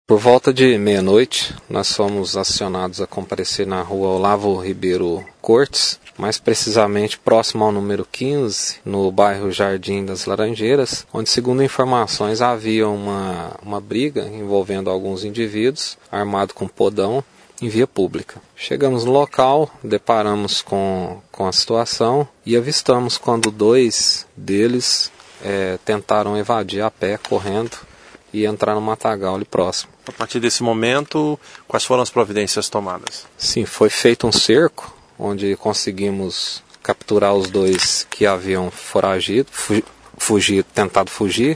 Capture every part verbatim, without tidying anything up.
Por volta de meia-noite, nós fomos acionados a comparecer na rua Olavo Ribeiro Cortes, mais precisamente próximo ao número quinze, no bairro Jardim das Laranjeiras, onde, segundo informações, havia uma, uma briga envolvendo alguns indivíduos, armado com podão, em via pública. Chegamos no local, deparamos com, com a situação e avistamos quando dois deles é, tentaram evadir a pé, correndo, e entrar no matagal ali próximo. A partir desse momento, quais foram as providências tomadas? Sim, foi feito um cerco, onde conseguimos capturar os dois que haviam foragido, fu- fugido, tentado fugir,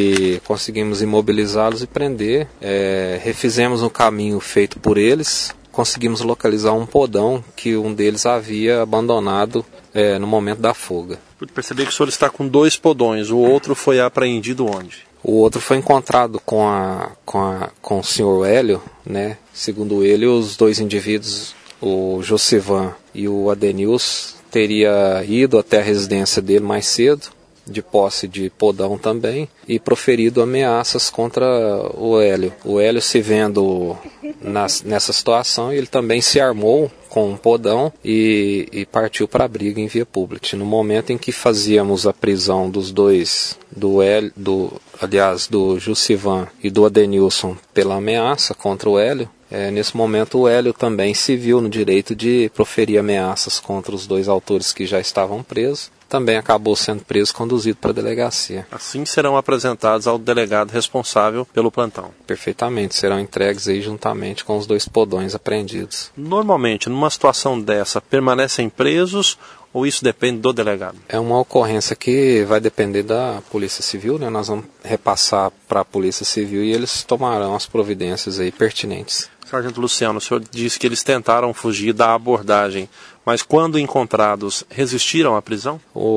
e conseguimos imobilizá-los e prender. É, refizemos o caminho feito por eles, conseguimos localizar um podão que um deles havia abandonado é, no momento da fuga. Pude perceber que o senhor está com dois podões, o outro foi apreendido onde? O outro foi encontrado com, a, com, a, com o senhor Hélio, né? Segundo ele, os dois indivíduos, o Josivan e o Adenilson, teria ido até a residência dele mais cedo, de posse de podão também, e proferido ameaças contra o Hélio. O Hélio, se vendo nas, nessa situação, ele também se armou com um podão e, e partiu para a briga em via pública. No momento em que fazíamos a prisão dos dois, do Hélio, do, aliás, do Josivan e do Adenilson pela ameaça contra o Hélio, É, nesse momento o Hélio também se viu no direito de proferir ameaças contra os dois autores que já estavam presos. Também acabou sendo preso e conduzido para a delegacia. Assim serão apresentados ao delegado responsável pelo plantão. Perfeitamente, serão entregues aí juntamente com os dois podões apreendidos. Normalmente, numa situação dessa, permanecem presos ou isso depende do delegado? É uma ocorrência que vai depender da Polícia Civil, né? Nós vamos repassar para a Polícia Civil e eles tomarão as providências aí pertinentes. Sargento Luciano, o senhor disse que eles tentaram fugir da abordagem, mas quando encontrados, resistiram à prisão?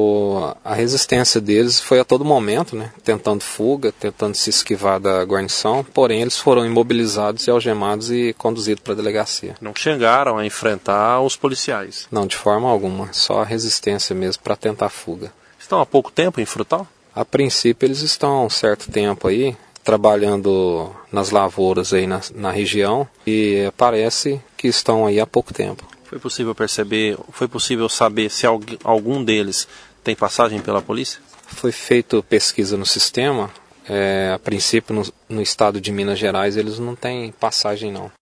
O, a resistência deles foi a todo momento, né? Tentando fuga, tentando se esquivar da guarnição, porém eles foram imobilizados e algemados e conduzidos para a delegacia. Não chegaram a enfrentar os policiais? Não, de forma alguma, só a resistência mesmo para tentar fuga. Estão há pouco tempo em Frutal? A princípio eles estão há um certo tempo aí, trabalhando nas lavouras aí na, na região, e parece que estão aí há pouco tempo. Foi possível perceber, foi possível saber se algum deles tem passagem pela polícia? Foi feita pesquisa no sistema, é, a princípio no, no estado de Minas Gerais eles não têm passagem não.